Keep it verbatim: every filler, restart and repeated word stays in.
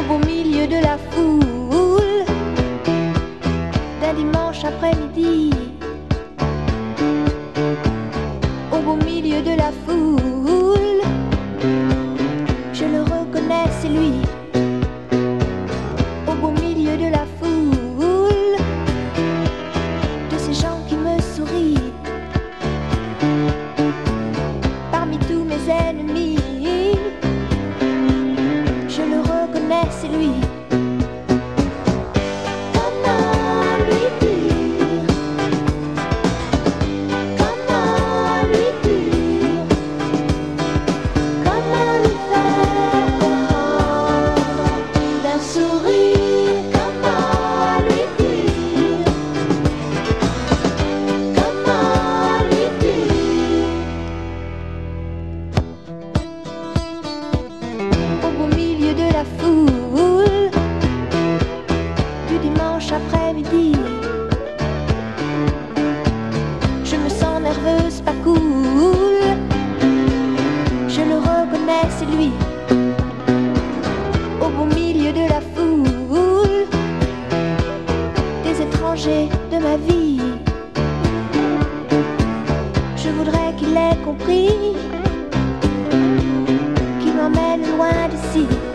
beau milieu de la foule d'un dimanche après-midi, au beau milieu de la foule, je le reconnais, c'est lui. Au beau milieu de la foule, de ces gens qui me sourient, parmi tous mes ennemis, je le reconnais, c'est lui. Foule du dimanche après-midi, je me sens nerveuse, pas cool, je le reconnais, c'est lui. Au beau milieu de la foule des étrangers de ma vie, je voudrais qu'il ait compris, qu'il m'emmène loin d'ici.